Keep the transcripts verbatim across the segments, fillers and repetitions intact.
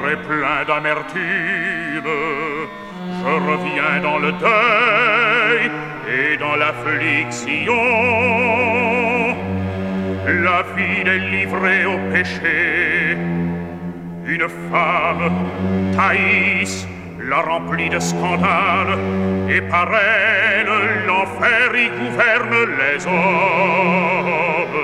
est plein d'amertume. Je reviens dans le deuil et dans l'affliction. La ville est livrée au péché. Une femme, Thaïs, l'a remplie de scandales, et par elle, l'enfer y gouverne les hommes.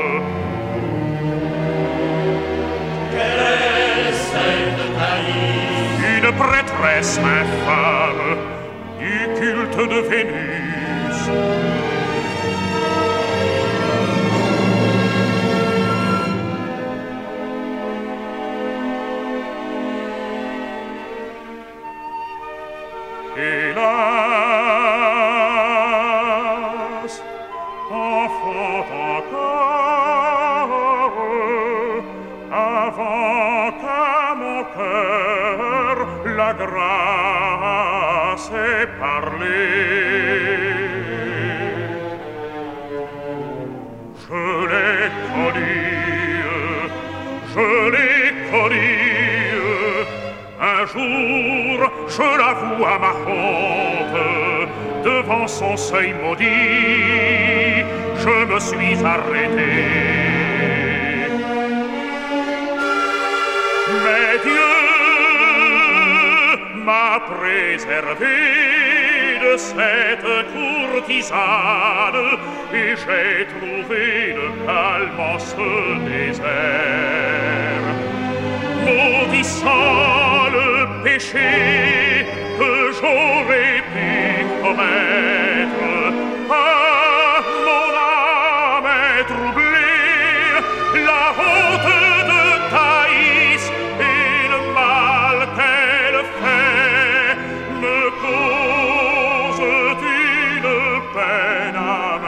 Quelle est cette Thaïs? Une prêtresse infâme du culte de Vénus. Hélas, enfant encore, avant qu'à mon cœur la grâce ait parlé. Je l'ai connue, je l'ai connue, un jour, je l'avoue à ma honte, devant son seuil maudit, je me suis arrêté. Mais Dieu m'a préservé de cette courtisane, et j'ai trouvé le calme en ce désert. Maudissant le péché que j'aurais pu commettre, ah, mon âme est troublée, la honte de Thaïs et le mal qu'elle fait me causent une peine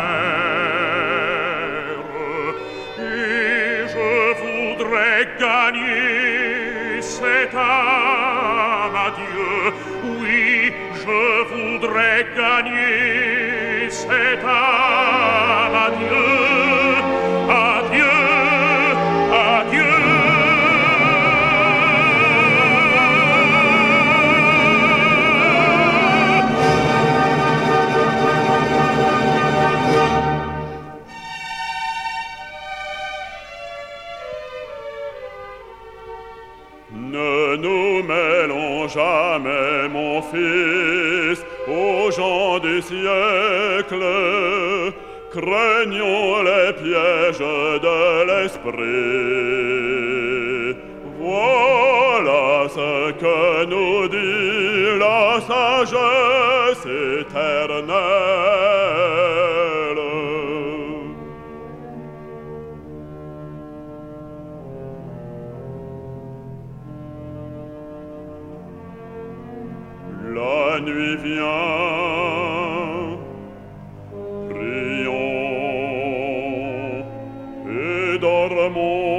amère, et je voudrais gagner cette âme à Dieu, oui, je voudrais gagner cette âme à Dieu, à Dieu, à Dieu. Ne nous mêlons jamais, mon fils, aux gens du siècle. Craignons les pièges de l'esprit. Voilà ce que nous dit la sagesse éternelle. La nuit vient, prions et dormons.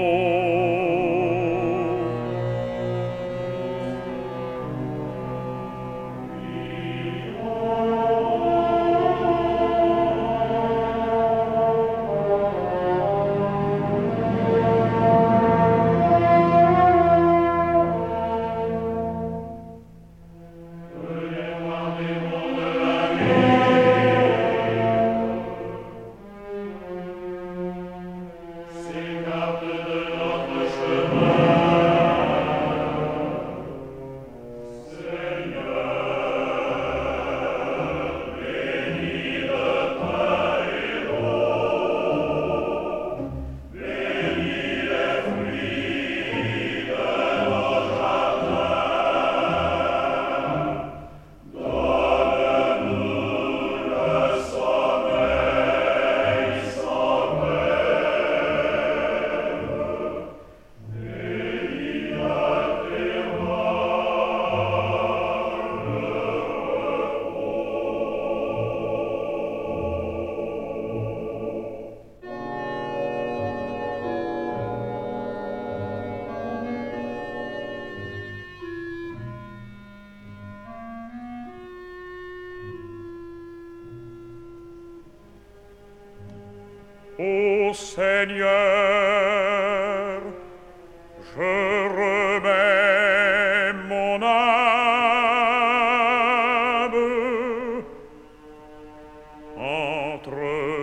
Ô Seigneur, je remets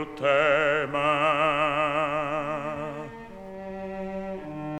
t'aime